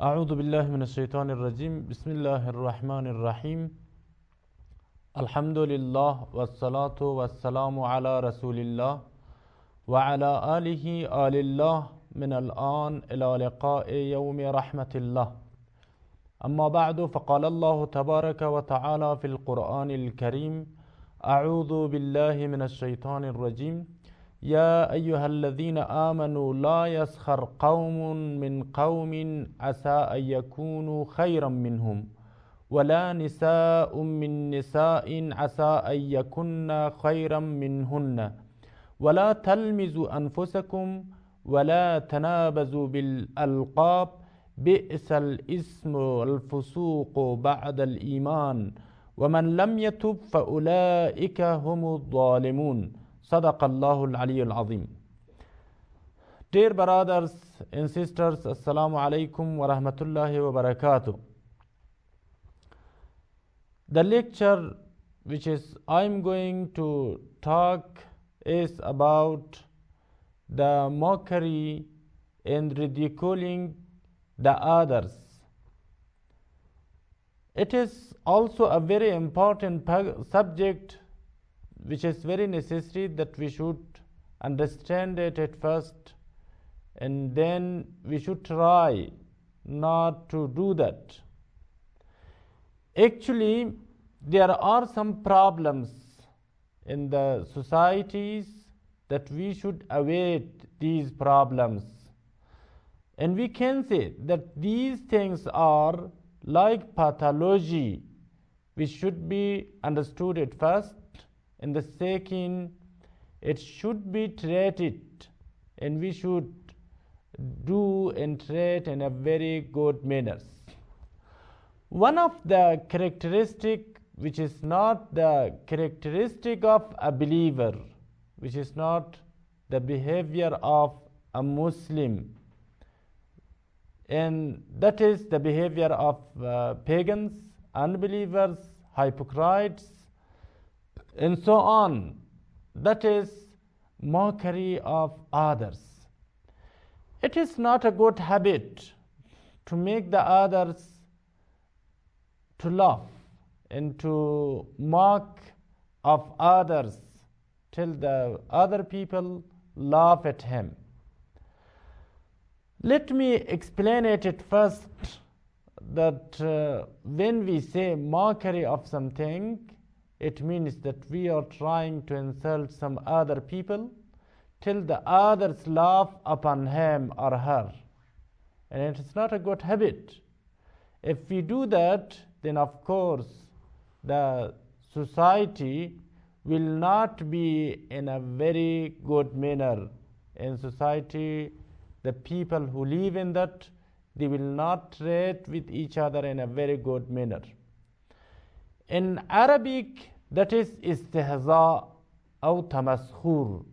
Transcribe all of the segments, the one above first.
أعوذ بالله من الشيطان الرجيم بسم الله الرحمن الرحيم الحمد لله والصلاة والسلام على رسول الله وعلى آله آل الله من الآن إلى لقاء يوم رحمة الله أما بعد فقال الله تبارك وتعالى في القرآن الكريم أعوذ بالله من الشيطان الرجيم يا أيها الذين آمنوا لا يسخر قوم من قوم عسى أن يكونوا خيرا منهم ولا نساء من نساء عسى أن يكن خيرا منهن ولا تلمزوا أنفسكم ولا تنابزوا بالألقاب بئس الاسم الفسوق بعد الإيمان ومن لم يتب فأولئك هم الظالمون صدق الله العلي العظيم. Dear brothers and sisters, Assalamu alaikum wa rahmatullahi wa barakatuh. The lecture which is I'm going to talk is about the mockery and ridiculing the others. It is also a very important subject which is very necessary that we should understand it at first, and then we should try not to do that. Actually, there are some problems in the societies that we should avoid these problems. And we can say that these things are like pathology, which should be understood at first, and the second, it should be treated, and we should do and treat in a very good manner. One of the characteristic which is not the characteristic of a believer, which is not the behavior of a Muslim, and that is the behavior of pagans, unbelievers, hypocrites, and so on. That is mockery of others. It is not a good habit to make the others to laugh and to mock of others till the other people laugh at him. Let me explain it at first that when we say mockery of something, it means that we are trying to insult some other people till the others laugh upon him or her. And it is not a good habit. If we do that, then of course the society will not be in a very good manner. In society, the people who live in that, they will not treat with each other in a very good manner. In Arabic, that is istihza or tamaskhur.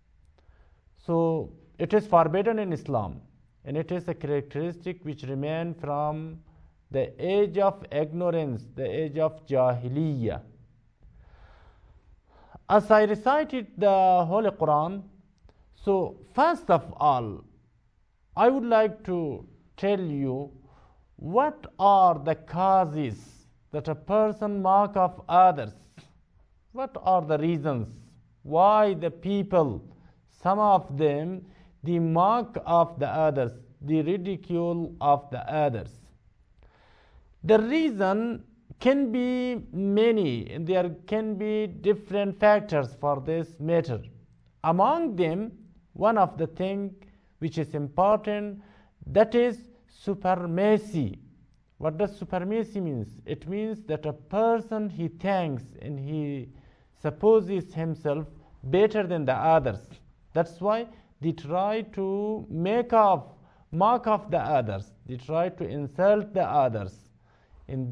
So it is forbidden in Islam, and it is a characteristic which remains from the age of ignorance, the age of Jahiliyyah. As I recited the Holy Quran, so first of all, I would like to tell you what are the causes that a person mock of others. What are the reasons why the people, some of them, the mock of the others, the ridicule of the others? The reason can be many, and there can be different factors for this matter. Among them, one of the things which is important, that is supremacy. What does supremacy means? It means that a person, he thinks and he supposes himself better than the others. That's why they try to mock of the others. They try to insult the others. And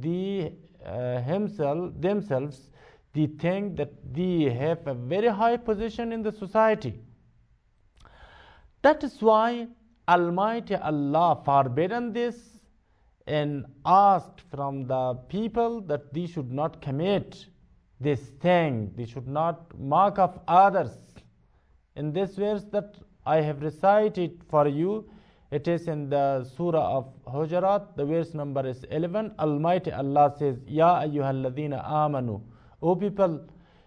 themselves, they think that they have a very high position in the society. That is why Almighty Allah forbidden this and asked from the people that they should not commit this thing, they should not mock of others. In this verse that I have recited for you, It is in the Surah of Hujurat, the verse number is 11. Almighty Allah says, Ya ayyuhalladhina amanu, O people,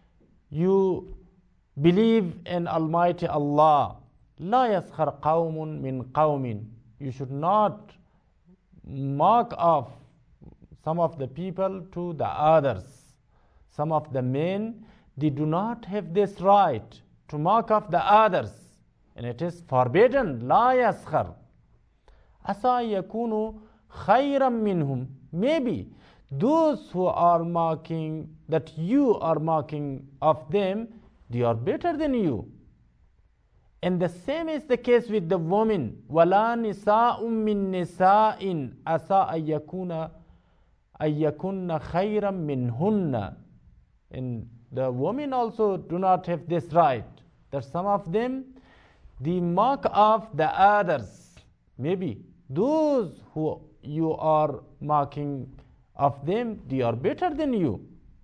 you believe in Almighty Allah. La yaskhar qawmun min qawmin. You should not mark off some of the people to the others. Some of the men, they do not have this right to mark off the others. And it is forbidden. La yaskhar. Asa yakunu khayran minhum. Maybe those who are marking, that you are marking of them, they are better than you. And the same is the case with the woman. وَلَا نِسَاءٌ مِّن نِسَاءٍ أَسَىٰ أَيَّكُنَّ خَيْرًا مِّنْهُنَّ. And the women also do not have this right, that some of them, they mark off the others. Maybe those who you are marking of them, they are better than you.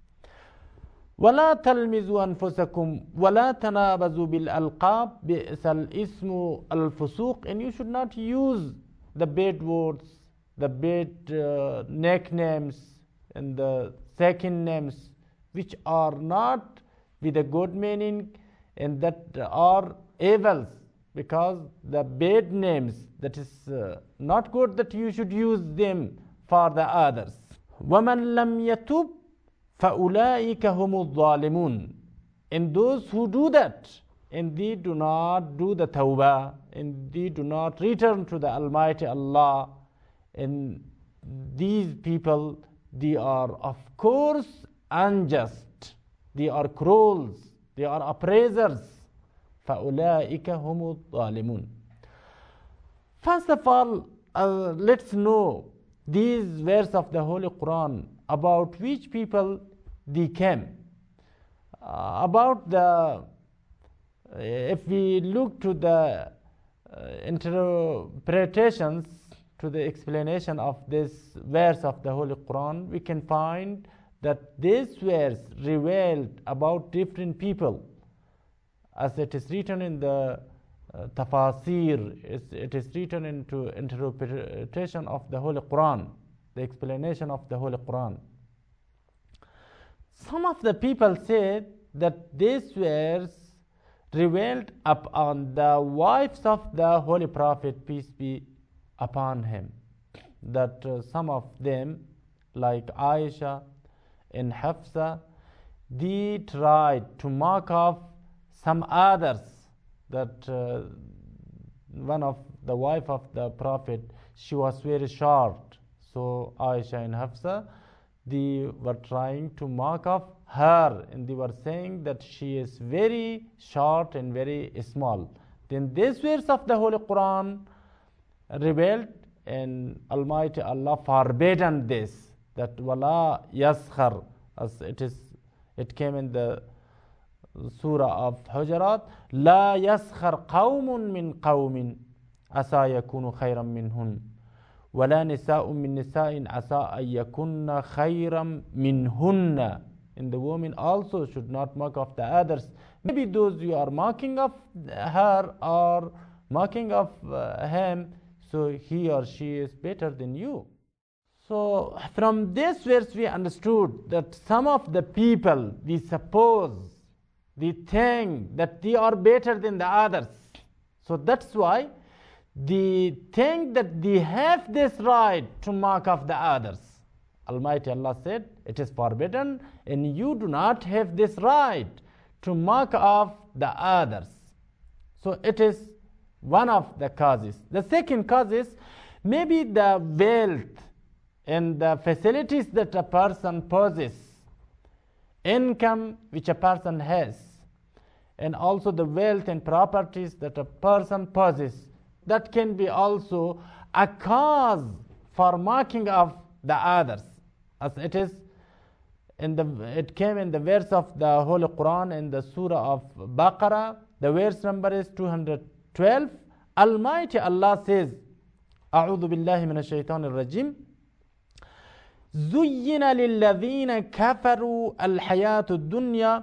وَلَا تَلْمِزُوا أَنفُسَكُمْ وَلَا تَنَابَزُوا بِالْأَلْقَابِ بِئْسَ الْإِسْمُ الْفُسُوقِ. And you should not use the bad words, the bad nicknames, and the second names, which are not with a good meaning and that are evils, because the bad names, that is not good, that you should use them for the others. وَمَنْ لَمْ يَتُبْ فَأُولَٰئِكَ هُمُ الظَّالِمُونَ. And those who do that, and they do not do the tawbah, and they do not return to the Almighty Allah, and these people, they are of course unjust, they are cruels, they are oppressors. فَأُولَٰئِكَ هُمُ الظَّالِمُونَ. First of all, let's know these verses of the Holy Quran, about which people they came. About the, if we look to the interpretations, to the explanation of this verse of the Holy Quran, we can find that this verse revealed about different people, as it is written in the tafasir, it is written into interpretation of the Holy Quran, the explanation of the Holy Quran. Some of the people said that this verse revealed upon the wives of the Holy Prophet, peace be upon him. That some of them, like Aisha and Hafsa, they tried to mark off some others, that one of the wife of the Prophet, she was very short. So Aisha and Hafsa, they were trying to mark off her, and they were saying that she is very short and very small. Then this verse of the Holy Quran revealed, and Almighty Allah forbidden this, that wala yaskhar, as it came in the Surah of Hujurat, la yaskhar qawmun min qawmin asa yakunu khayran minhun. وَلَا نِسَاءٌ مِّن نِسَاءٍ عَسَىٰ أَن يَكُنَّ خَيْرًا مِّنْهُنَّ. And the woman also should not mark of the others. Maybe those you are marking of her or marking of him, so he or she is better than you. So from this verse we understood that some of the people, we suppose, they think that they are better than the others. So that's why they think that they have this right to mark off the others. Almighty Allah said, it is forbidden, and you do not have this right to mark off the others. So it is one of the causes. The second cause is maybe the wealth and the facilities that a person possesses, income which a person has, and also the wealth and properties that a person possesses. That can be also a cause for marking of the others, as it is it came in the verse of the Holy Quran in the Surah of Baqarah. The verse number is 212. Almighty Allah says, أعوذ بالله من الشيطان الرجيم زين للذين كفروا الحياة الدنيا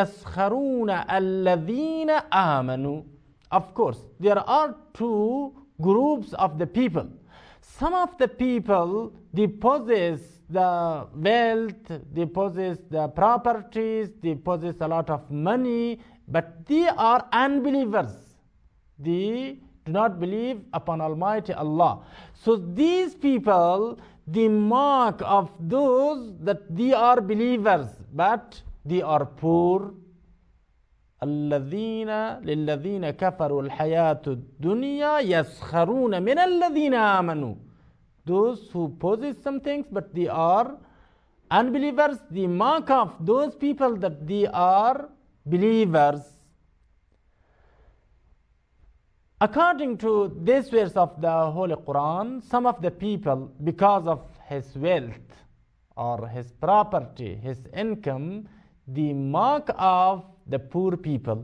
يسخرون الذين آمنوا. Of course, there are two groups of the people. Some of the people, they possess the wealth, they possess the properties, they possess a lot of money, but they are unbelievers. They do not believe upon Almighty Allah. So these people, the mark of those that they are believers, but they are poor. الذين للذين كفروا الحياة الدنيا يسخرون من الذين آمنوا. Those who possess some things but they are unbelievers, the mark of those people that they are believers. According to this verse of the Holy Quran, some of the people, because of his wealth or his property, his income, the mark of the poor people.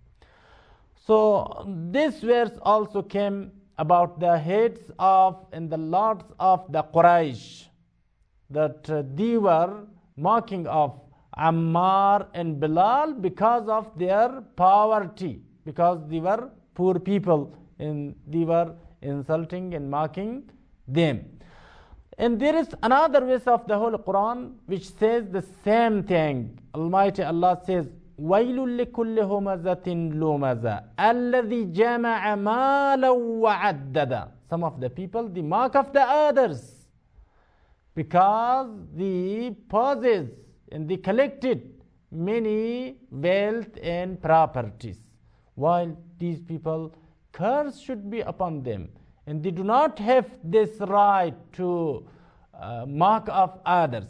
So this verse also came about the heads of and the lords of the Quraysh, that they were mocking of Ammar and Bilal because of their poverty, because they were poor people and they were insulting and mocking them. And there is another verse of the Holy Quran which says the same thing. Almighty Allah says, وَيْلٌ لِكُلِّ هُمَزَةٍ لُمَزَةٍ الَّذِي جَمَعَ مَالًا وَعَدَّدًا. Some of the people, the mark of the others, because they possess and they collected many wealth and properties, while these people, curse should be upon them, and they do not have this right to mark of others.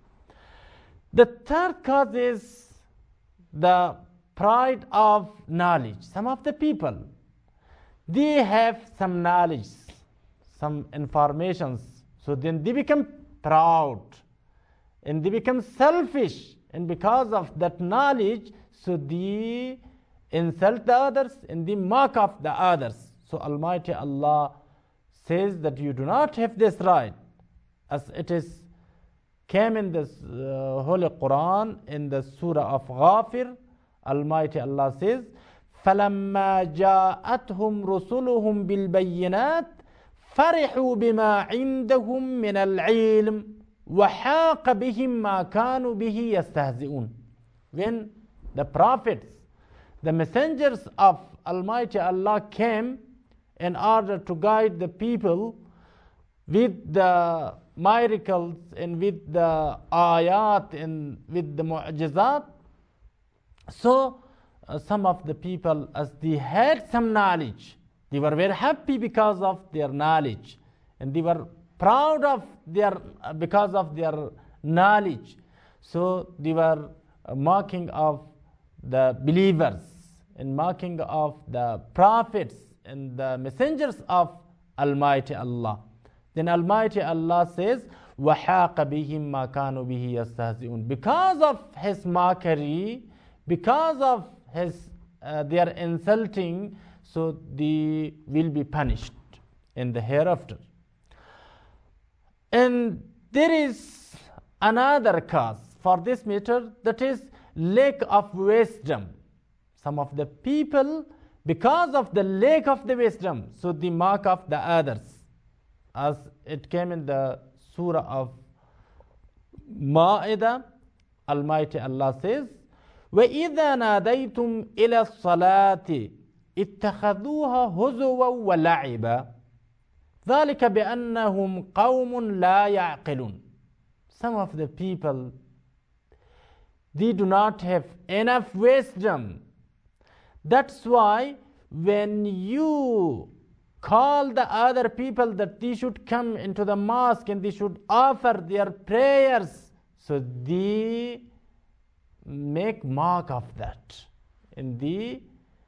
The third cause is the pride of knowledge. Some of the people, they have some knowledge, some informations, so then they become proud and they become selfish, and because of that knowledge, so they insult the others and they mock of the others. So Almighty Allah says that you do not have this right, as it is came in this Holy Quran in the Surah of Ghafir. Almighty Allah says, فَلَمَّا جَاءَتْهُمْ رُسُلُهُمْ بِالْبَيِّنَاتِ فَرِحُوا بِمَا عِنْدَهُمْ مِنَ الْعِلْمِ وَحَاقَ بِهِمْ مَا كَانُوا بِهِ يَسْتَهْزِئُونَ. When the prophets, the messengers of Almighty Allah came in order to guide the people with the miracles and with the ayat and with the mu'jizat, so some of the people, as they had some knowledge, they were very happy because of their knowledge, and they were proud of their because of their knowledge. So they were mocking of the believers and mocking of the prophets and the messengers of Almighty Allah. Then Almighty Allah says, وَحَاقَ بِهِمْ مَا كَانُوا بِهِ يَسْتَهْزِئُونَ. Because of his mockery, because of his their insulting, so they will be punished in the hereafter. And there is another cause for this matter, that is lack of wisdom. Some of the people, because of the lack of the wisdom, so they mock of the others, as it came in the Surah of Ma'idah. Almighty Allah says, وَإِذَا نَادَيْتُمْ إِلَى الصَّلَاةِ اتَّخَذُوهَا هُزُوًا وَلَعِبًا ذَلِكَ بِأَنَّهُمْ قَوْمٌ لَا يَعْقِلُونَ. Some of the people, they do not have enough wisdom. That's why when you call the other people that they should come into the mosque and they should offer their prayers, so they make mock of that and they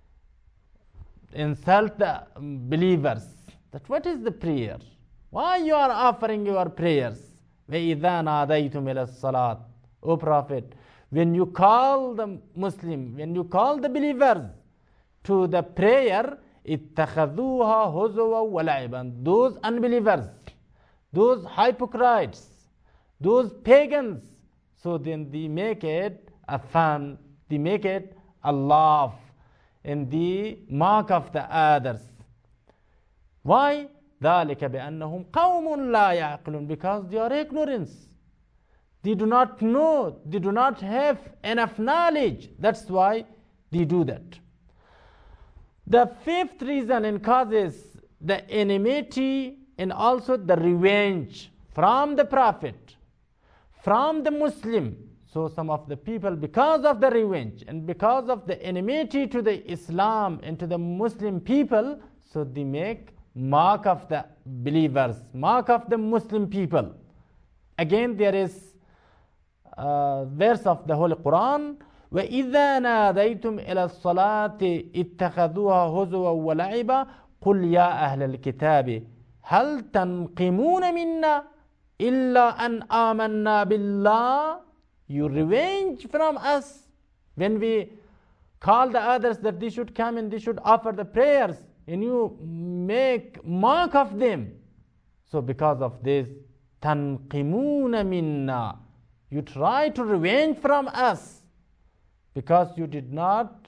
insult the believers. That what is the prayer? Why you are offering your prayers? وَإِذَا نَادَيْتُمْ إِلَى الصَّلَاةِ. O Prophet, when you call the Muslim, when you call the believers to the prayer, اتَّخَذُوهَا هُزُوًا وَلَعِبًا. Those unbelievers, those hypocrites, those pagans, so then they make it a fun, they make it a laugh, and the mock of the others. Why? ذَلِكَ بِأَنَّهُمْ قَوْمٌ لَا يَعْقِلُونَ, because they are ignorance. They do not know, they do not have enough knowledge. That's why they do that. The fifth reason and causes the enmity and also the revenge from the Prophet, from the Muslim. So some of the people, because of the revenge and because of the enmity to the Islam and to the Muslim people, so they make mock of the believers, mock of the Muslim people. Again, there is a verse of the Holy Quran, وَإِذَا نَادَيْتُمْ إِلَى الصَّلَاةِ اتَّخَذُوهَا هُزُوًا وَلَعِبًا قُلْ يَا أَهْلَ الْكِتَابِ هَلْ تَنْقِمُونَ مِنَّا إِلَّا أَنْ آمَنَّا بِاللَّهِ. You revenge from us when we call the others that they should come and they should offer the prayers, and you make mock of them. So because of this, تَنْقِمُونَ مِنَّا, you try to revenge from us because you did not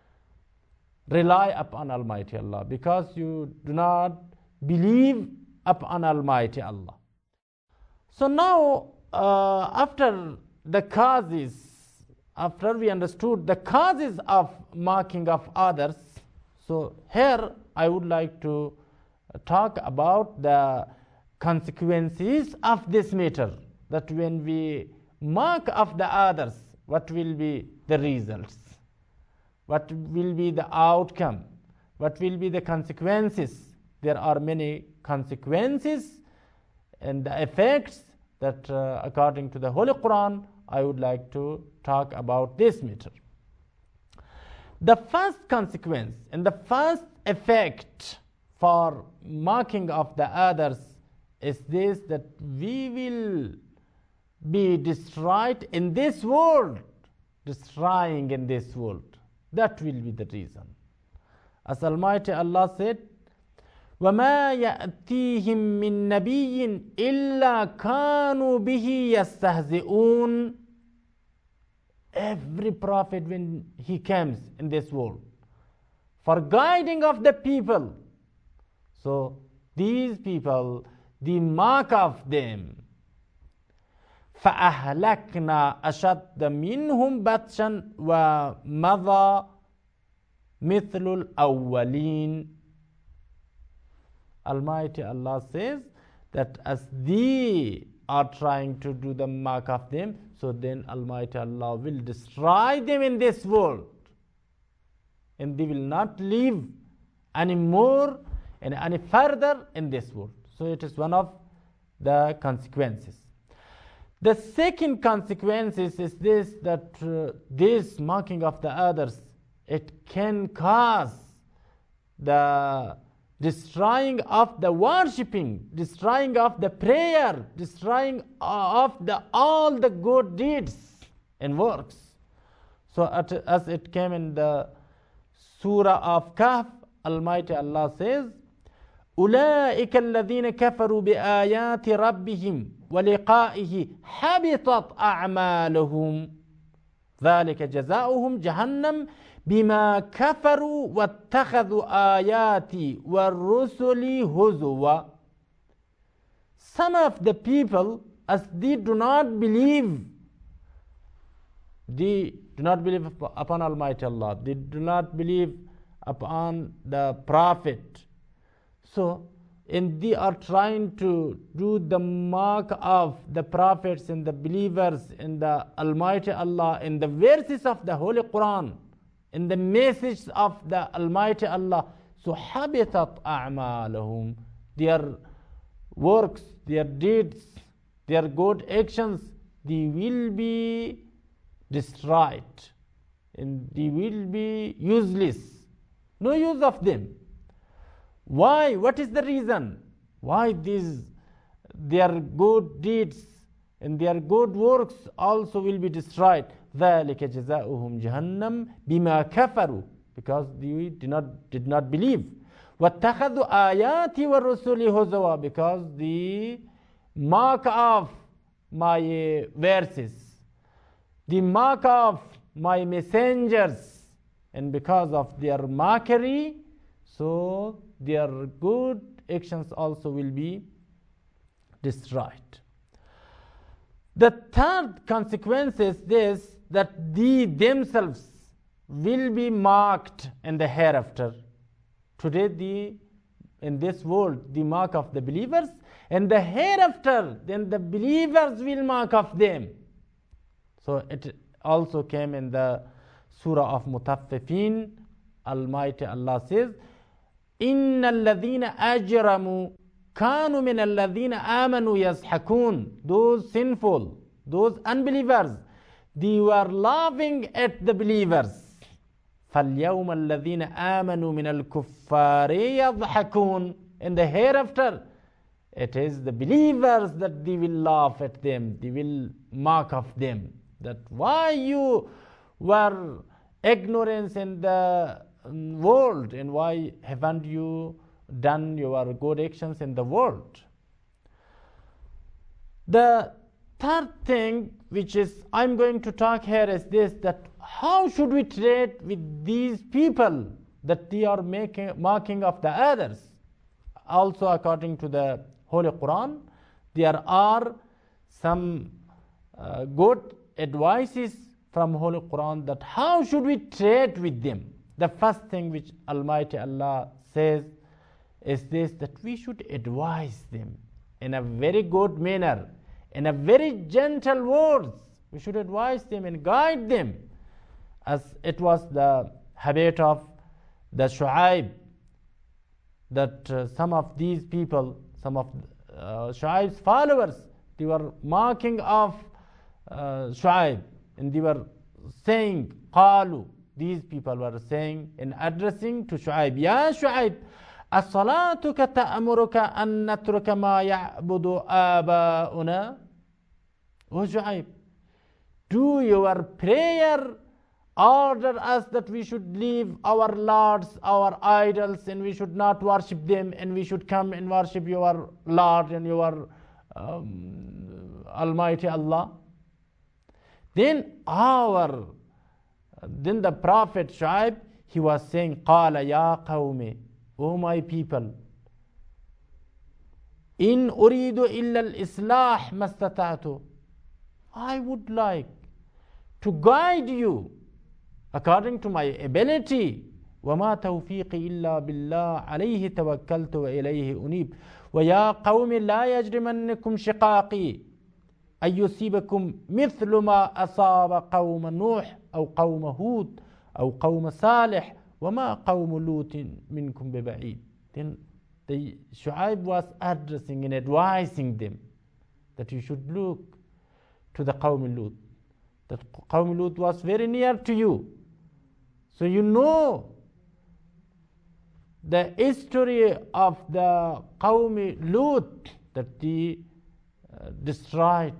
rely upon Almighty Allah, because you do not believe upon Almighty Allah. So now, after the causes, after we understood the causes of mocking of others, so here I would like to talk about the consequences of this matter, that when we mock of the others, what will be the results, what will be the outcome, what will be the consequences. There are many consequences and the effects that according to the Holy Quran, I would like to talk about this matter. The first consequence and the first effect for mocking of the others is this, that we will be destroyed in this world, destroying in this world. That will be the reason. As Almighty Allah said, وَمَا يَأْتِيهِم مِّن نَبِيٍّ إِلَّا كَانُوا بِهِ يَسْتَهْزِئُونَ. Every prophet, when he comes in this world for guiding of the people, so these people, they mock of them. فَأَهْلَكْنَا أَشَدَّ مِنْهُمْ بَطْشًا وَمَضَى مِثْلُ الْأَوَّلِينَ. Almighty Allah says that as they are trying to do the mock of them, so then Almighty Allah will destroy them in this world, and they will not live any more and any further in this world. So it is one of the consequences. The second consequence is this, that this mocking of the others, it can cause the destroying of the worshipping, destroying of the prayer, destroying of all the good deeds and works. So as it came in the Surah of Kahf, Almighty Allah says, أُولَٰئِكَ الَّذِينَ كَفَرُوا بِآيَاتِ رَبِّهِمْ وَلِقَائِهِ حَبِطَتْ أَعْمَالُهُمْ ذَلِكَ جَزَاؤُهُمْ جَهَنَّمْ بِمَا كَفَرُوا وَاتَّخَذُوا آيَاتِي وَالرُّسُلِ هُزُوًا. Some of the people, as they do not believe upon Almighty Allah, they do not believe upon the Prophet, so and they are trying to do the mock of the prophets and the believers in the Almighty Allah, in the verses of the Holy Quran, in the message of the Almighty Allah. So habitat a'malahum, their works, their deeds, their good actions, they will be destroyed and they will be useless, no use of them. Why? What is the reason? Why their good deeds and their good works also will be destroyed? ذَلِكَ جَزَاؤُهُمْ جَهَنَّمْ بِمَا كَفَرُوا, because they did not believe. وَاتَّخَذُوا آيَاتِ وَالرُّسُلِ هُزُوًا, because they mock of my verses, they mock of my messengers, and because of their mockery, so their good actions also will be destroyed. The third consequence is this, that they themselves will be marked in the hereafter. Today, in this world, the mark of the believers, and the hereafter, then the believers will mark of them. So it also came in the Surah of Mutaffifin. Almighty Allah says, Inna alladhina ajramu kanu min alladhina amanu yazhakun. Those sinful, those unbelievers, they were laughing at the believers. فَالْيَوْمَ الَّذِينَ آمَنُوا مِنَ الْكُفَّارِ يَضْحَكُونَ. In the hereafter, it is the believers that they will laugh at them, they will mock of them. That why you were ignorance in the world, and why haven't you done your good actions in the world? The third thing which is I'm going to talk here is this, that how should we treat with these people that they are mocking of the others? Also, according to the Holy Quran, there are some good advices from Holy Quran that how should we treat with them. The first thing which Almighty Allah says is this, that we should advise them in a very good manner, in a very gentle words. We should advise them and guide them, as it was the habit of the Shu'aib, that some of these people, some of Shu'aib's followers, they were mocking of Shu'aib, and they were saying, Qalu, these people were saying in addressing to Shu'aib, Ya Shu'aib, أَصَلَاتُكَ تَأْمُرُكَ أَن نَتْرُكَ مَا يَعْبُدُ آبَاؤُنَا. O Shu'aib, do your prayer order us that we should leave our lords, our idols, and we should not worship them, and we should come and worship your Lord and your Almighty Allah? Then the Prophet Shu'aib, he was saying, قَالَ يَا قَوْمِ, O my people, إِنْ أُرِيدُ إِلَّا الْإِصْلَاحِ مَا اسْتَطَعْتُ. I would like to guide you according to my ability. وَمَا تَوْفِيقِي إِلَّا بِاللَّهِ عَلَيْهِ تَوَكَّلْتُ وَإِلَيْهِ أُنِيبُ وَيَا قَوْمِ لَا يَجْرِمَنَّكُمْ شِقَاقِي أَن يُصِيبَكُمْ مِثْلُ مَا أَصَابَ قَوْمَ نُوحٍ أَوْ قَوْمَ هُودٍ أَوْ قَوْمَ صَالِحٍ وَمَا قَوْمُ لُوطٍ مِنْكُمْ بِبَعِيدٍ. Then the Shu'aib was addressing and advising them that you should look to the Qawm Lut. That Qawm Lut was very near to you. So you know the history of the Qawm Lut, that they destroyed.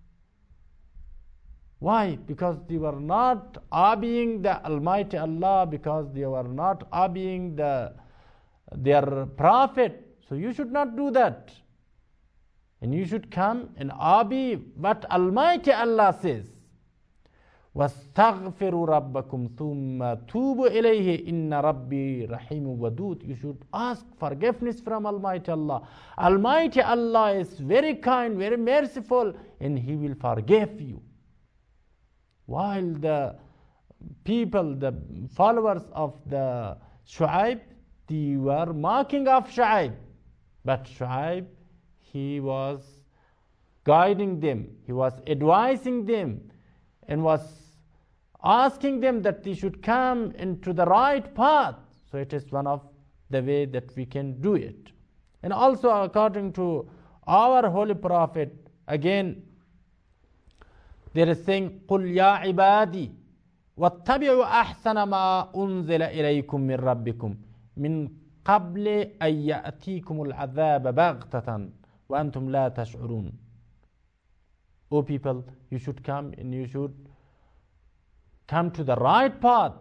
Why? Because they were not obeying the Almighty Allah, because they were not obeying their Prophet. So you should not do that. And you should come and obey what Almighty Allah says. وَاسْتَغْفِرُوا رَبَّكُمْ ثُمَّ تُوبُوا إِلَيْهِ إِنَّ رَبِّي رَحِيمٌ وَدُودٌ. You should ask forgiveness from Almighty Allah. Almighty Allah is very kind, very merciful, and He will forgive you. While the people, the followers of the Shu'aib, they were mocking of Shu'aib. But Shu'aib, he was guiding them, he was advising them, and was asking them that they should come into the right path. So it is one of the way that we can do it. And also according to our Holy Prophet, again, there is saying, قُلْ يَا عِبَادِي وَاتَّبِعُوا أَحْسَنَ مَا أُنزِلَ إِلَيْكُم مِّن رَبِّكُمْ مِن قَبْلِ أَن يَأْتِيكُمُ الْعَذَابَ بَغْتَةً وَأَنْتُمْ لَا تَشْعُرُونَ. O people, you should come and you should come to the right path,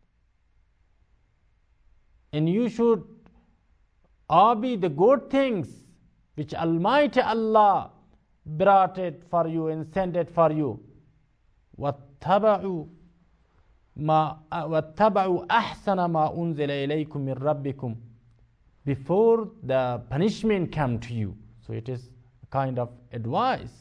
and you should obey the good things which Almighty Allah brought it for you and sent it for you. وَاتَّبَعُوا أَحْسَنَ مَا أُنزِلَ إِلَيْكُم مِّن رَبِّكُمْ. before the punishment come to you. So it is a kind of advice.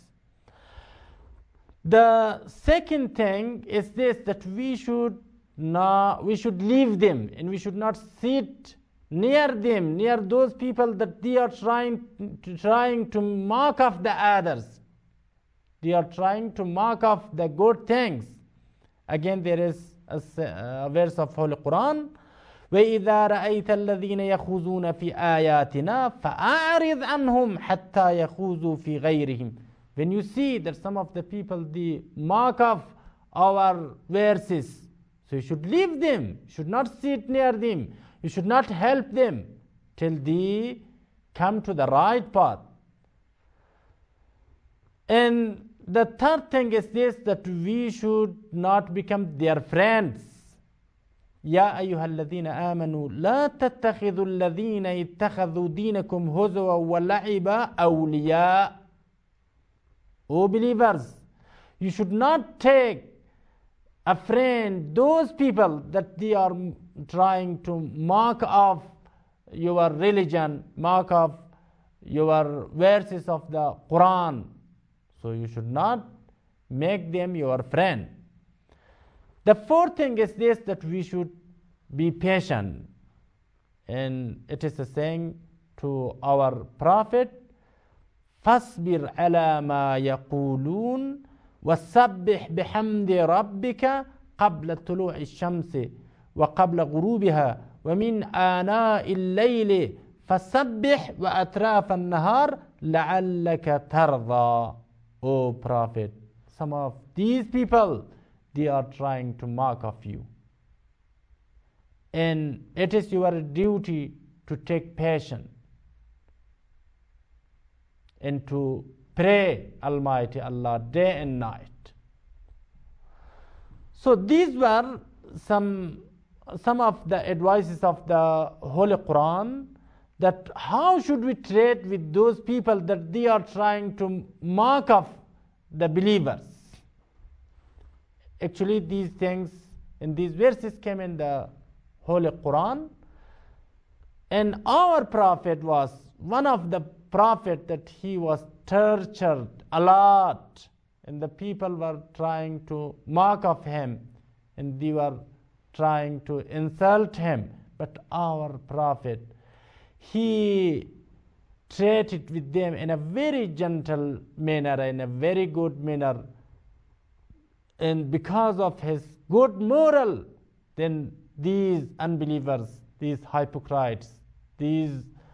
The second thing is this, that we should leave them, and we should not sit near them, near those people that they are trying to mock of the others. They are trying to mock of the good things. Again, there is a verse of Holy Quran, وَإِذَا رَأَيْتَ الَّذِينَ يَخُوضُونَ فِي آيَاتِنَا فَأَعْرِضْ عَنْهُمْ حَتَّى يَخُوضُوا فِي غَيْرِهِمْ. When you see that some of the people, they mock of our verses, so you should leave them, you should not sit near them, you should not help them till they come to the right path. And the third thing is this, that we should not become their friends. يا أيها الذين آمنوا لا تتخذوا الذين اتخذوا دينكم هزوا ولعبا أولياء. O believers, you should not take a friend those people that they are trying to mock of your religion, mock of your verses of the Quran. So you should not make them your friend. The fourth thing is this, that we should be patient. And it is a saying to our Prophet, فَاصْبِرْ عَلَى مَا يَقُولُونَ وَسَبِّحْ بِحَمْدِ رَبِّكَ قَبْلَ طُلُوعِ الشَّمْسِ وَقَبْلَ غُرُوبِهَا وَمِنْ آنَاءِ اللَّيْلِ فَسَبِّحْ وَأَطْرَافَ النَّهَارِ لَعَلَّكَ تَرْضَى. O Prophet, some of these people, they are trying to mock of you. And it is your duty to take patience and to pray Almighty Allah day and night. So these were some of the advices of the Holy Quran, that how should we treat with those people that they are trying to mock of the believers. Actually, these things in these verses came in the Holy Quran, and our Prophet was one of the prophet that he was tortured a lot, and the people were trying to mock of him, and they were trying to insult him. But our Prophet, he treated with them in a very gentle manner, in a very good manner, and because of his good moral, then these unbelievers, these hypocrites, these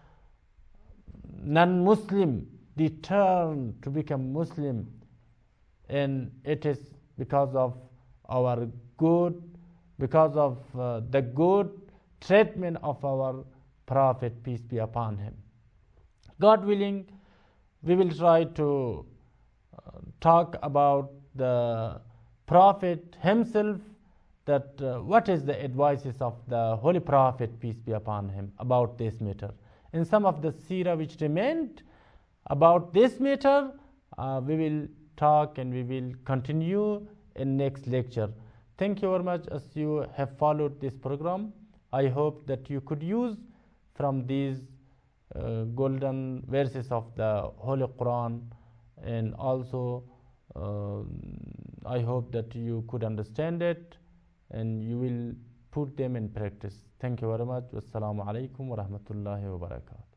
non-Muslim, they turn to become Muslim, and it is because of our good, because of the good treatment of our Prophet, peace be upon him. God willing, we will try to talk about the Prophet himself, that what is the advices of the Holy Prophet, peace be upon him, about this matter. In some of the seerah which remained about this matter, we will talk and we will continue in next lecture. Thank you very much as you have followed this program. I hope that you could use from these golden verses of the Holy Quran, and also I hope that you could understand it and you will put them in practice. Thank you very much. Wassalamu alaikum wa rahmatullahi wa barakatuh.